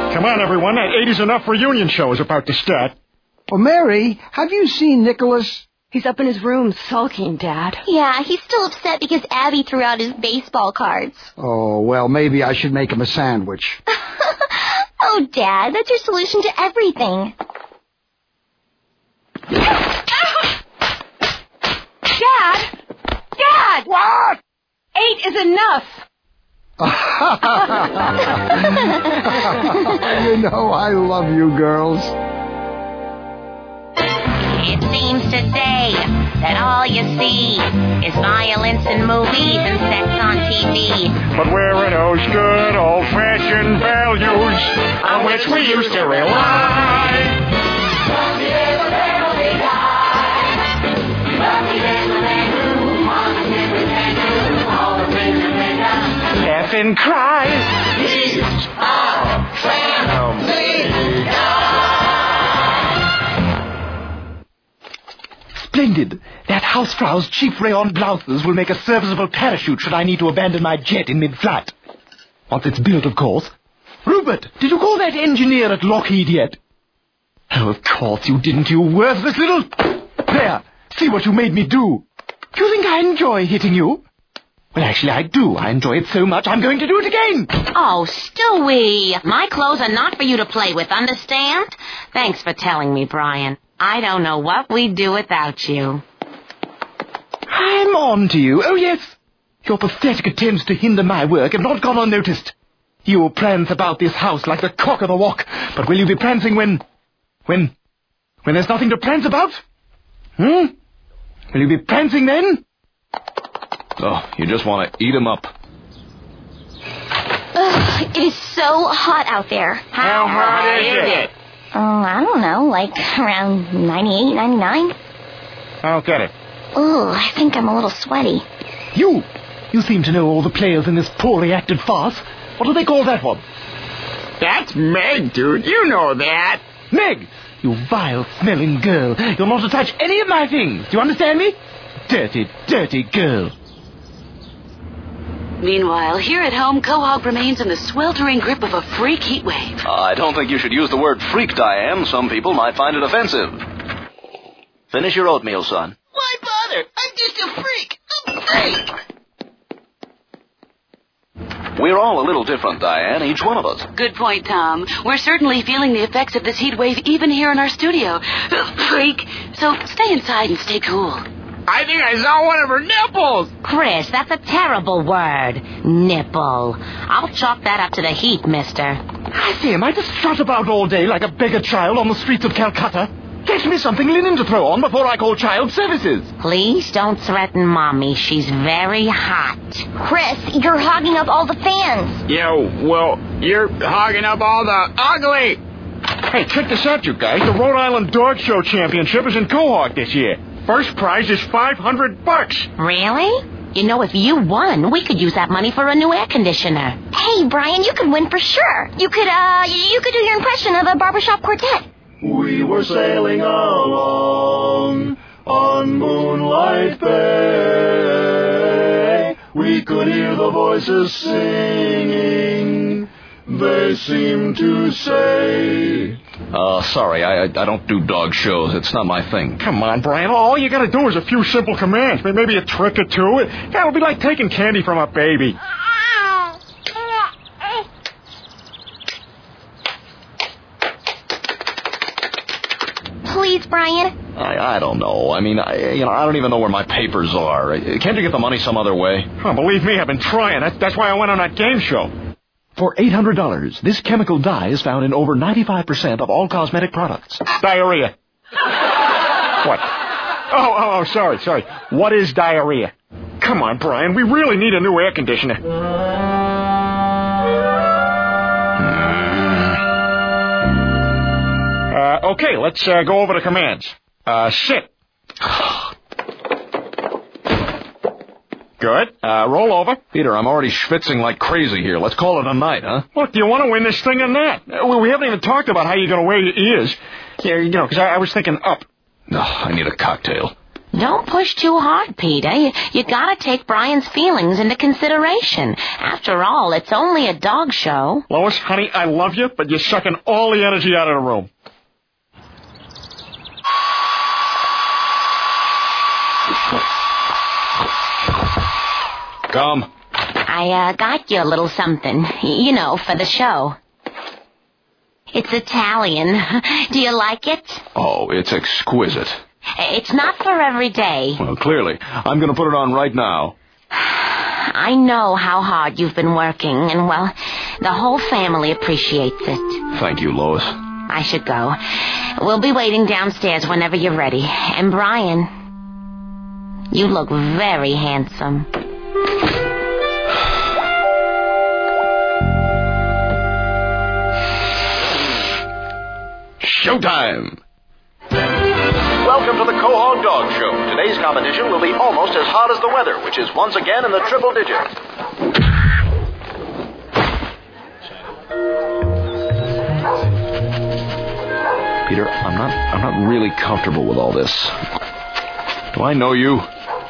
Come on, everyone. That 80's Enough reunion show is about to start. Well, Mary, have you seen Nicholas? He's up in his room sulking, Dad. Yeah, he's still upset because Abby threw out his baseball cards. Oh, well, maybe I should make him a sandwich. Oh, Dad, that's your solution to everything. Dad! Dad! What? 8 is enough. You know I love you girls. It seems today that all you see is violence in movies and sex on TV. But where are those good old-fashioned values on which we used to rely? Effing cries. He's our family guy. Splendid. That Hausfrau's cheap rayon blouses will make a serviceable parachute should I need to abandon my jet in mid-flight. Once it's built, of course. Rupert, did you call that engineer at Lockheed yet? Oh, of course you didn't, you worthless little... There, see what you made me do. Do you think I enjoy hitting you? Well, actually, I do. I enjoy it so much, I'm going to do it again. Oh, Stewie, my clothes are not for you to play with, understand? Thanks for telling me, Brian. I don't know what we'd do without you. I'm on to you. Oh, yes. Your pathetic attempts to hinder my work have not gone unnoticed. You prance about this house like the cock of the walk, but will you be prancing when there's nothing to prance about? Will you be prancing then? Oh, you just want to eat him up. Ugh, it is so hot out there. How hot is it? Oh, I don't know, like around 98, 99. I don't get it. Oh, I think I'm a little sweaty. You seem to know all the players in this poorly acted farce. What do they call that one? That's Meg, dude. You know that. Meg, you vile-smelling girl. You're not to touch any of my things. Do you understand me? Dirty, dirty girl. Meanwhile, here at home, Quahog remains in the sweltering grip of a freak heat wave. I don't think you should use the word freak, Diane. Some people might find it offensive. Finish your oatmeal, son. Why bother? I'm just a freak. A freak. We're all a little different, Diane, each one of us. Good point, Tom. We're certainly feeling the effects of this heat wave even here in our studio. Freak. So stay inside and stay cool. I think I saw one of her nipples. Chris, that's a terrible word. Nipple. I'll chalk that up to the heat, mister. I see, am I to strut about all day like a beggar child on the streets of Calcutta? Fetch me something linen to throw on before I call child services. Please don't threaten Mommy. She's very hot. Chris, you're hogging up all the fans. Yeah, well, you're hogging up all the ugly. Hey, check this out, you guys. The Rhode Island Dog Show Championship is in Quahog this year. First prize is $500. Really? You know, if you won, we could use that money for a new air conditioner. Hey, Brian, you could win for sure. You could do your impression of a barbershop quartet. We were sailing along on Moonlight Bay. We could hear the voices singing. They seemed to say... Sorry, I don't do dog shows. It's not my thing. Come on, Brian. All you gotta do is a few simple commands. Maybe a trick or two. That'll be like taking candy from a baby. Please, Brian. I don't know. I mean, I don't even know where my papers are. Can't you get the money some other way? Oh, believe me, I've been trying. That's why I went on that game show. For $800, this chemical dye is found in over 95% of all cosmetic products. Diarrhea. What? Oh, sorry. What is diarrhea? Come on, Brian. We really need a new air conditioner. Okay, let's go over the commands. Sit. Good. Roll over. Peter, I'm already schwitzing like crazy here. Let's call it a night, huh? Look, do you want to win this thing or not? We haven't even talked about how you're going to wear your ears. Yeah, because I was thinking up. No, I need a cocktail. Don't push too hard, Peter. You gotta take Brian's feelings into consideration. After all, it's only a dog show. Lois, honey, I love you, but you're sucking all the energy out of the room. Come. I got you a little something, you know, for the show. It's Italian. Do you like it? Oh, it's exquisite. It's not for every day. Well, clearly. I'm going to put it on right now. I know how hard you've been working, and, well, the whole family appreciates it. Thank you, Lois. I should go. We'll be waiting downstairs whenever you're ready. And, Brian, you look very handsome. Showtime! Welcome to the Quahog Dog Show. Today's competition will be almost as hot as the weather, which is once again in the triple digits. Peter, I'm not really comfortable with all this. Do I know you?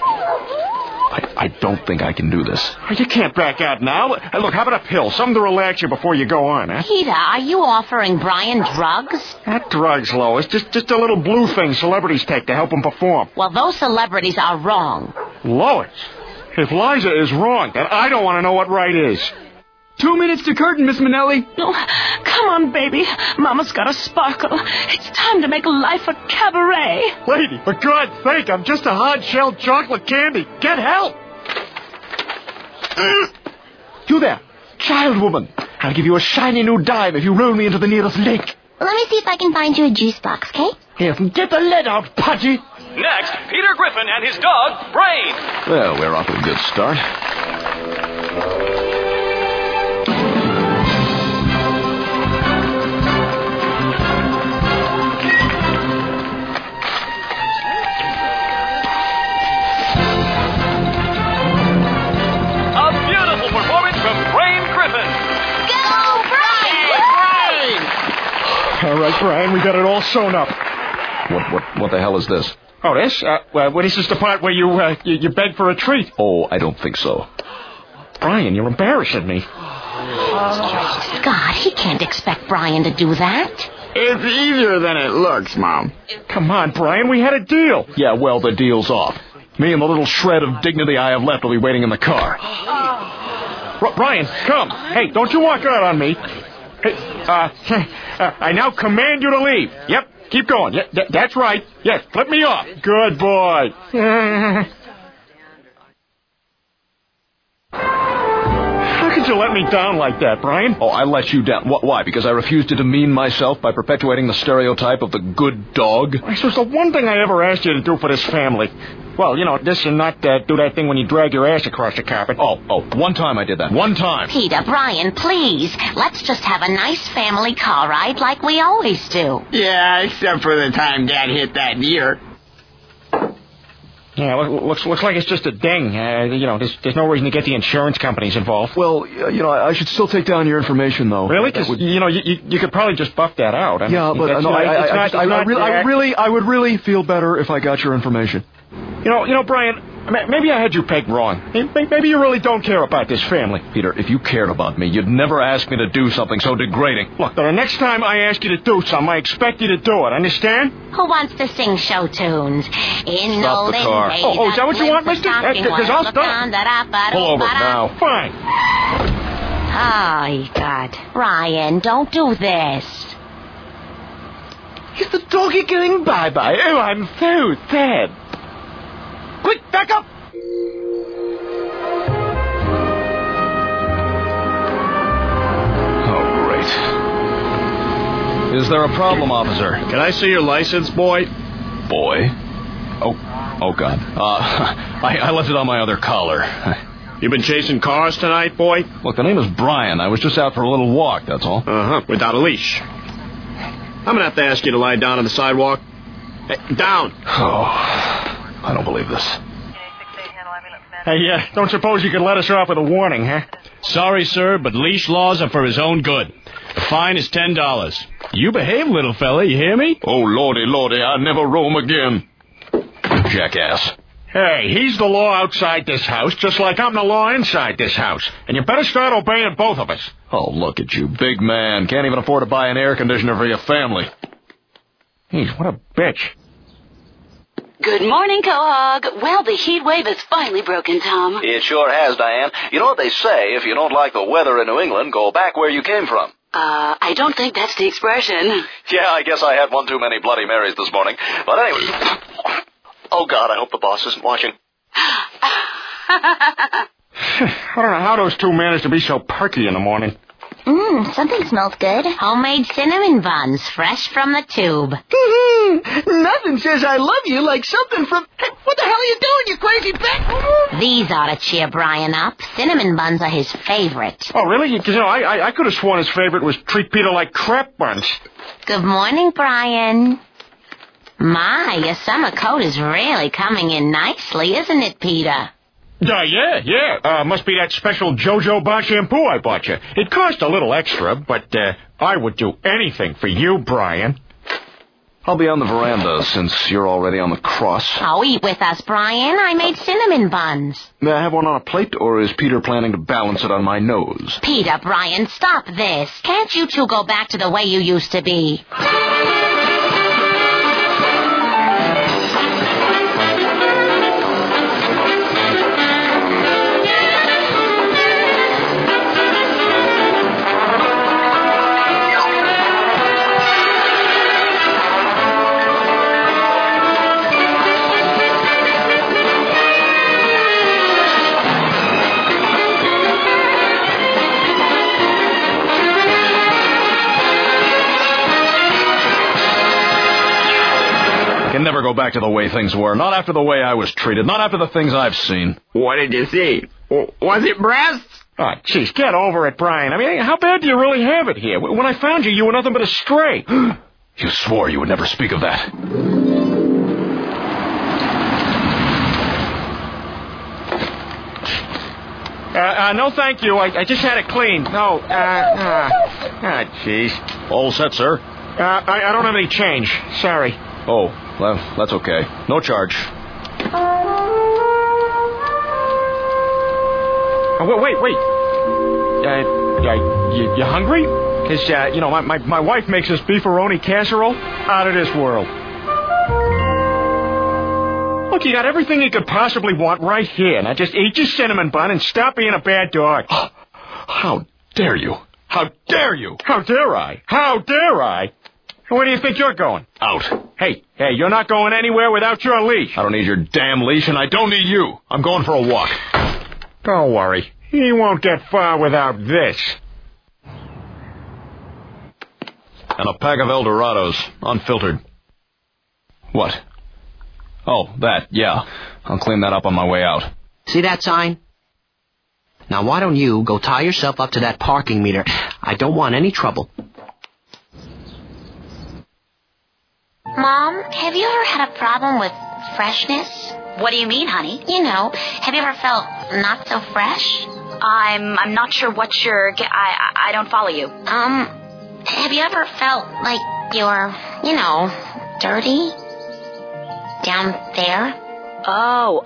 I don't think I can do this. You can't back out now. Look, how about a pill? Something to relax you before you go on, huh? Peter, are you offering Brian drugs? Not drugs, Lois. Just a little blue thing celebrities take to help them perform. Well, those celebrities are wrong. Lois, if Liza is wrong, then I don't want to know what right is. 2 minutes to curtain, Miss Minnelli. Oh, come on, baby. Mama's got a sparkle. It's time to make life a cabaret. Lady, for God's sake, I'm just a hard-shelled chocolate candy. Get help! You there, child woman. I'll give you a shiny new dime if you roll me into the nearest lake. Let me see if I can find you a juice box, okay? Here, get the lead out, Pudgy. Next, Peter Griffin and his dog, Brain. Well, we're off to a good start. All right, Brian, we got it all sewn up. What the hell is this? Oh, this? This is the part where you beg for a treat. Oh, I don't think so. Brian, you're embarrassing me. God, he can't expect Brian to do that. It's easier than it looks, Mom. Come on, Brian, we had a deal. Yeah, well, the deal's off. Me and the little shred of dignity I have left will be waiting in the car. Brian, come. Hey, don't you walk out on me. Hey, I now command you to leave. Yep, keep going. That's right. Yes, flip me off. Good boy. How could you let me down like that, Brian? Oh, I let you down. Why? Because I refused to demean myself by perpetuating the stereotype of the good dog? This was the one thing I ever asked you to do for this family. Well, you know, this and not do that thing when you drag your ass across the carpet. Oh, one time I did that. One time. Peter, Brian, please. Let's just have a nice family car ride like we always do. Yeah, except for the time Dad hit that deer. Yeah, looks like it's just a ding. There's no reason to get the insurance companies involved. Well, I should still take down your information, though. Really? Because, you could probably just buff that out. I would really feel better if I got your information. Brian, maybe I had you pegged wrong. Maybe you really don't care about this family. Peter, if you cared about me, you'd never ask me to do something so degrading. Look, the next time I ask you to do something, I expect you to do it. Understand? Who wants to sing show tunes? In Stop the car. Oh, is that what you want, mister? Because I'll stop. Pull over now. Fine. Oh, God. Ryan, don't do this. Is the doggy going bye-bye? Oh, I'm so sad. Quick, back up! Oh, great. Is there a problem, officer? Can I see your license, boy? Boy? Oh, God. I left it on my other collar. You been chasing cars tonight, boy? Look, the name is Brian. I was just out for a little walk, that's all. Uh-huh, without a leash. I'm gonna have to ask you to lie down on the sidewalk. Hey, down! Oh, I don't believe this. Hey, don't suppose you could let us off with a warning, huh? Sorry, sir, but leash laws are for his own good. The fine is $10. You behave, little fella, you hear me? Oh, lordy, I never roam again. jackass. Hey, he's the law outside this house, just like I'm the law inside this house. And you better start obeying both of us. Oh, look at you, big man. Can't even afford to buy an air conditioner for your family. Jeez, what a bitch. Good morning, Quahog. Well, the heat wave has finally broken, Tom. It sure has, Diane. You know what they say, if you don't like the weather in New England, go back where you came from. I don't think that's the expression. Yeah, I guess I had one too many Bloody Marys this morning. But anyway... Oh, God, I hope the boss isn't watching. I don't know how those two managed to be so perky in the morning. Something smells good. Homemade cinnamon buns, fresh from the tube. Nothing says I love you like something from... Hey, what the hell are you doing, you crazy bat? These ought to cheer Brian up. Cinnamon buns are his favorite. Oh, really? You know, I could have sworn his favorite was treat Peter like crap buns. Good morning, Brian. My, your summer coat is really coming in nicely, isn't it, Peter? Yeah. Must be that special JoJo Bar shampoo I bought you. It cost a little extra, but I would do anything for you, Brian. I'll be on the veranda since you're already on the cross. Oh, eat with us, Brian. I made cinnamon buns. May I have one on a plate, or is Peter planning to balance it on my nose? Peter, Brian, stop this. Can't you two go back to the way you used to be? Can never go back to the way things were. Not after the way I was treated. Not after the things I've seen. What did you see? Was it breasts? Oh, jeez, get over it, Brian. I mean, how bad do you really have it here? When I found you, you were nothing but a stray. You swore you would never speak of that. No, thank you. I just had it cleaned. No, jeez. All set, sir. I don't have any change. Sorry. Oh, well, that's okay. No charge. Wait. You hungry? Because, my wife makes this beefaroni casserole out of this world. Look, you got everything you could possibly want right here. Now just eat your cinnamon bun and stop being a bad dog. How dare you? How dare you? How dare I? How dare I? Where do you think you're going? Out. Hey, you're not going anywhere without your leash. I don't need your damn leash, and I don't need you. I'm going for a walk. Don't worry. He won't get far without this. And a pack of Eldorados, unfiltered. What? Oh, that, yeah. I'll clean that up on my way out. See that sign? Now, why don't you go tie yourself up to that parking meter? I don't want any trouble. Mom, have you ever had a problem with freshness? What do you mean, honey? You know, have you ever felt not so fresh? I'm not sure what you're... I don't follow you. Have you ever felt like you're, dirty? Down there? Oh,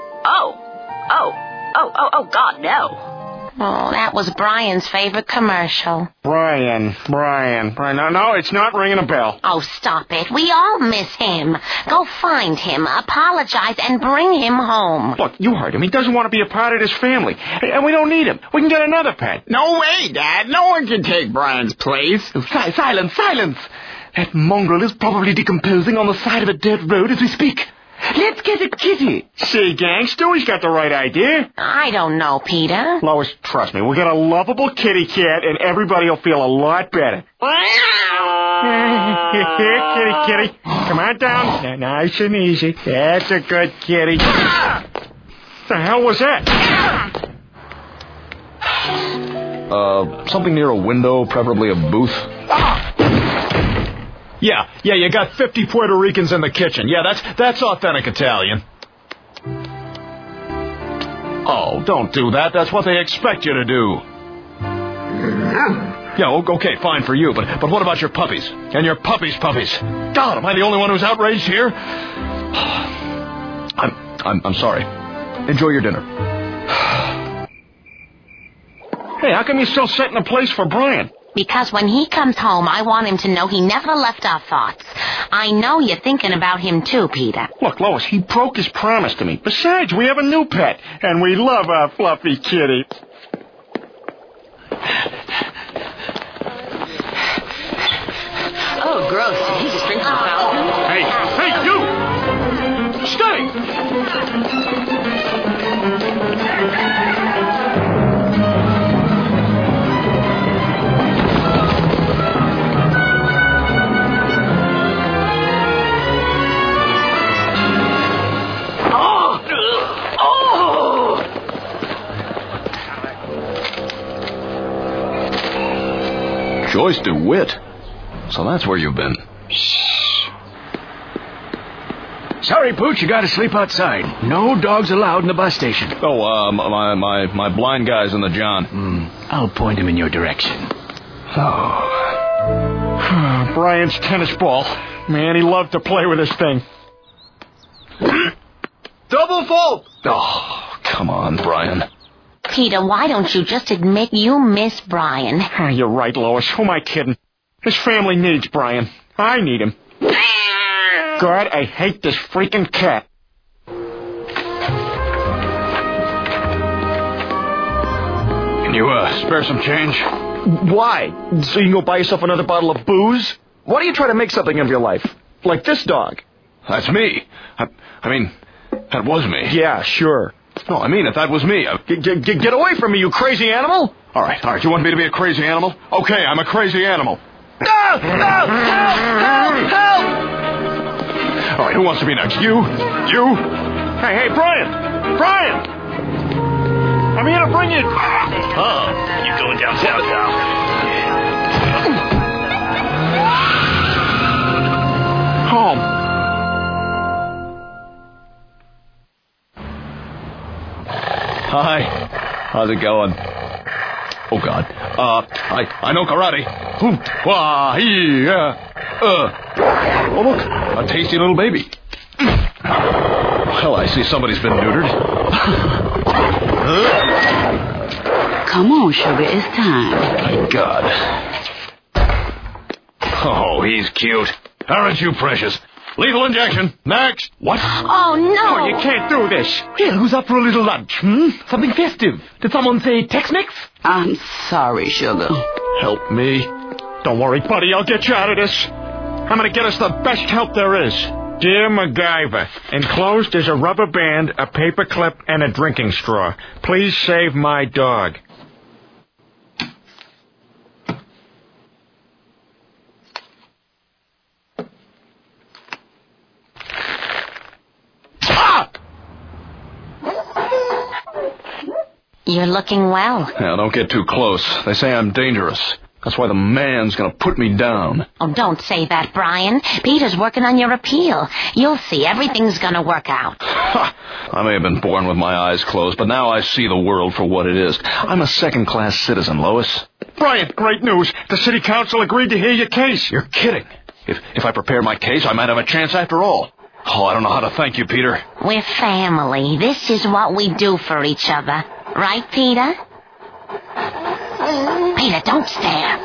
God, no. Oh, that was Brian's favorite commercial. Brian. No, it's not ringing a bell. Oh, stop it. We all miss him. Go find him, apologize, and bring him home. Look, you heard him. He doesn't want to be a part of this family. And we don't need him. We can get another pet. No way, Dad. No one can take Brian's place. Silence. That mongrel is probably decomposing on the side of a dirt road as we speak. Let's get a kitty. See, gang, Stewie's got the right idea. I don't know, Peter. Lois, trust me, we'll get a lovable kitty cat, and everybody will feel a lot better. Here, kitty. Come on down. Nice and easy. That's a good kitty. The hell was that? Something near a window, preferably a booth. Yeah, you got 50 Puerto Ricans in the kitchen. Yeah, that's authentic Italian. Oh, don't do that. That's what they expect you to do. Yeah, okay, fine for you, but what about your puppies? And your puppies'? God, am I the only one who's outraged here? I'm sorry. Enjoy your dinner. Hey, how come you're still setting a place for Brian? Because when he comes home, I want him to know he never left our thoughts. I know you're thinking about him too, Peter. Look, Lois, he broke his promise to me. Besides, we have a new pet, and we love our fluffy kitty. Oh, gross. Did he just drink from the fountain? Hey, you! Stay! Joyce DeWitt. So that's where you've been. Sorry, Pooch, you gotta sleep outside. No dogs allowed in the bus station. Oh, my blind guy's in the John. I'll point him in your direction. Oh. Brian's tennis ball. Man, he loved to play with this thing. Double fault! Oh, come on, Brian. Peter, why don't you just admit you miss Brian? Oh, you're right, Lois. Who am I kidding? His family needs Brian. I need him. God, I hate this freaking cat. Can you, spare some change? Why? So you can go buy yourself another bottle of booze? Why do you try to make something of your life? Like this dog. That's me. I mean, that was me. Yeah, sure. No, I mean it. That was me. Get away from me, you crazy animal! All right. You want me to be a crazy animal? Okay, I'm a crazy animal. No! Help! Help! All right, who wants to be next? You? Hey, Brian! Brian! I'm here to bring you... Oh, you going down south now? Home. Hi. How's it going? Oh, God. I know karate. Oh, look. A tasty little baby. Well, I see somebody's been neutered. Come on, sugar. It's time. Thank God. Oh, he's cute. Aren't you precious? Lethal injection. Next. What? Oh, no. Oh, you can't do this. Here, who's up for a little lunch, Something festive. Did someone say Tex-Mex? I'm sorry, sugar. Help me. Don't worry, buddy. I'll get you out of this. I'm going to get us the best help there is. Dear MacGyver, enclosed is a rubber band, a paper clip, and a drinking straw. Please save my dog. You're looking well. Now, don't get too close. They say I'm dangerous. That's why the man's gonna put me down. Oh, don't say that, Brian. Peter's working on your appeal. You'll see. Everything's gonna work out. I may have been born with my eyes closed, but now I see the world for what it is. I'm a second-class citizen, Lois. Brian, great news. The city council agreed to hear your case. You're kidding. If I prepare my case, I might have a chance after all. Oh, I don't know how to thank you, Peter. We're family. This is what we do for each other. Right, Peter? Peter, don't stare.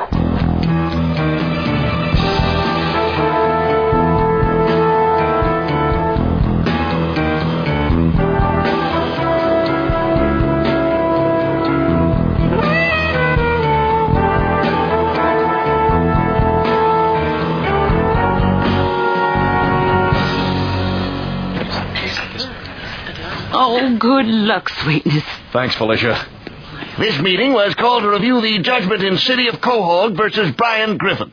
Oh, good luck, sweetness. Thanks, Felicia. This meeting was called to review the judgment in City of Quahog versus Brian Griffin.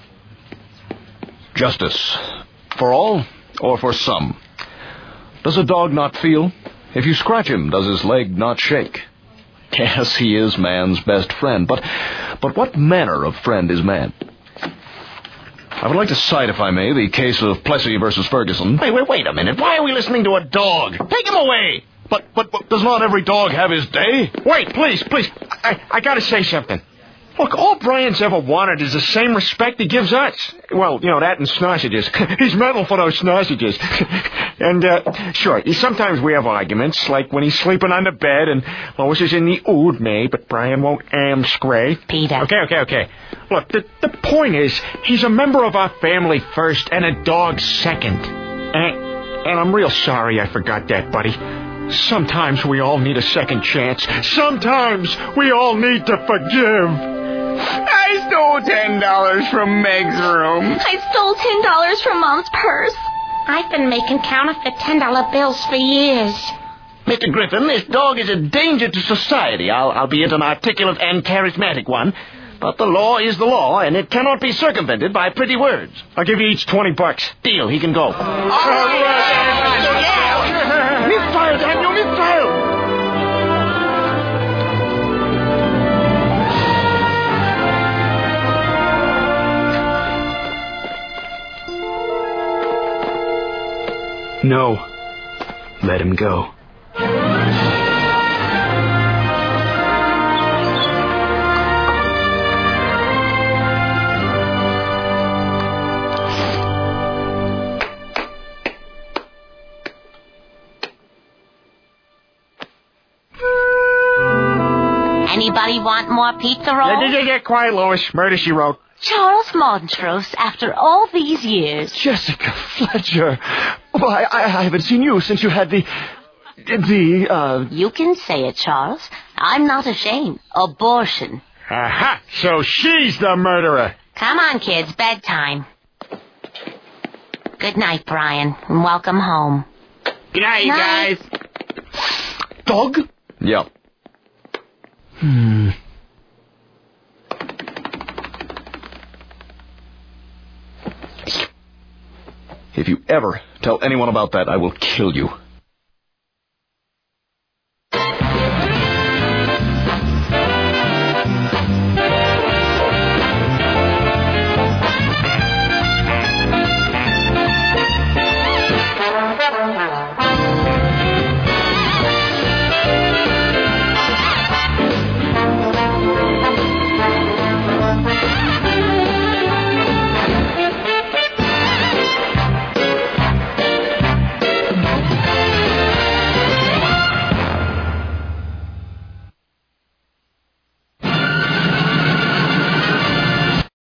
Justice. For all or for some? Does a dog not feel? If you scratch him, does his leg not shake? Yes, he is man's best friend, but what manner of friend is man? I would like to cite, if I may, the case of Plessy versus Ferguson. Wait a minute. Why are we listening to a dog? Take him away! But does not every dog have his day? Wait, please. I gotta say something. Look, all Brian's ever wanted is the same respect he gives us. Well, that and sausages. He's mental for those sausages. And, sure, sometimes we have arguments, like when he's sleeping on the bed and Lois is in the ood me, but Brian won't scray. Peter. Okay. Look, the point is, he's a member of our family first and a dog second. And I'm real sorry I forgot that, buddy. Sometimes we all need a second chance. Sometimes we all need to forgive. I stole $10 from Meg's room. I stole $10 from Mom's purse. I've been making counterfeit $10 bills for years. Mr. Griffin, this dog is a danger to society, albeit an articulate and charismatic one. But the law is the law, and it cannot be circumvented by pretty words. I'll give you each $20. Deal, he can go. All right. Misfire, Daniel, misfire! No. Let him go. Anybody want more pizza rolls? Yeah, quiet, Lois. Murder, she wrote. Charles Montrose, after all these years. Jessica Fletcher. Why, I haven't seen you since you had the... You can say it, Charles. I'm not ashamed. Abortion. Aha! So she's the murderer. Come on, kids. Bedtime. Good night, Brian, and welcome home. Good night, guys. Dog? Yep. If you ever tell anyone about that, I will kill you.